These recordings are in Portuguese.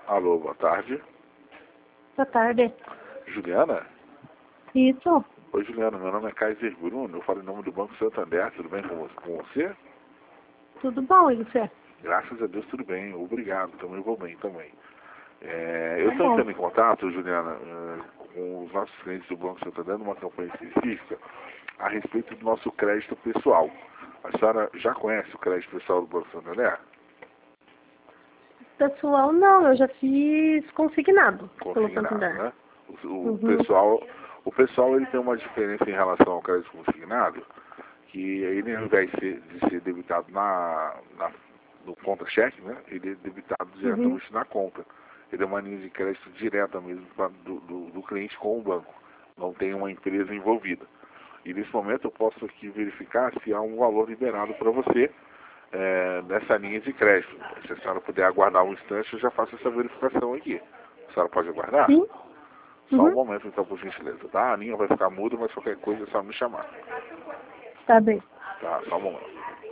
Alô, boa tarde. Boa tarde. Juliana? Isso. Oi, Juliana, meu nome é Kaiser Bruno, eu falo em nome do Banco Santander, tudo bem com você? Tudo bom, e você? Graças a Deus, tudo bem, obrigado, também vou bem também. Eu Tá estou bom. entrando em contato, Juliana, com os nossos clientes do Banco Santander, numa campanha específica, a respeito do nosso crédito pessoal. A senhora já conhece o crédito pessoal do Banco Santander? Pessoal, não, eu já fiz consignado pelo Consignado, Santander. né? O Uhum. pessoal ele tem uma diferença em relação ao crédito consignado, que ele, ao invés de ser debitado no conta-cheque, né, ele é debitado Uhum. diretamente na conta. Ele é uma linha de crédito direta mesmo do cliente com o banco. Não tem uma empresa envolvida. E nesse momento eu posso aqui verificar se há um valor liberado para você nessa linha de crédito. Se a senhora puder aguardar um instante, eu já faço essa verificação aqui. A senhora pode aguardar? Sim? Só um Uhum. momento então, por gentileza, tá? A linha vai ficar muda, mas qualquer coisa é só me chamar. Tá bem. Tá, só um momento.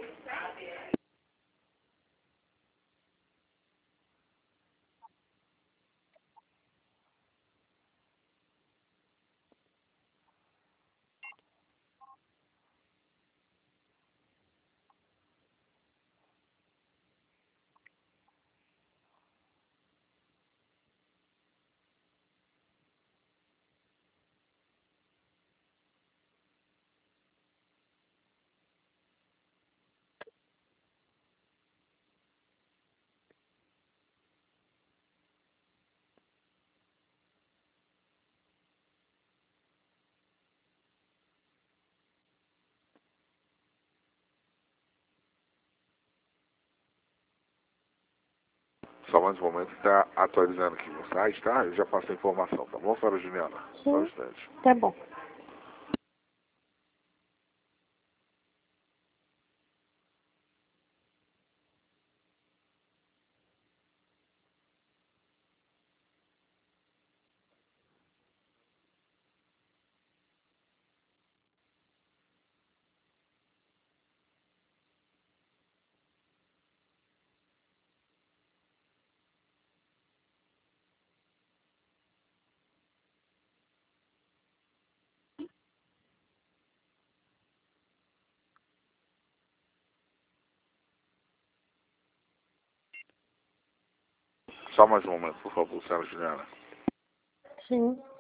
Só mais um momento que está atualizando aqui no site, tá? Eu já passo a informação, tá bom, senhora Juliana? Só um Sim. instante. Tá bom. Só mais um momento, por favor, senhora Juliana. Sim.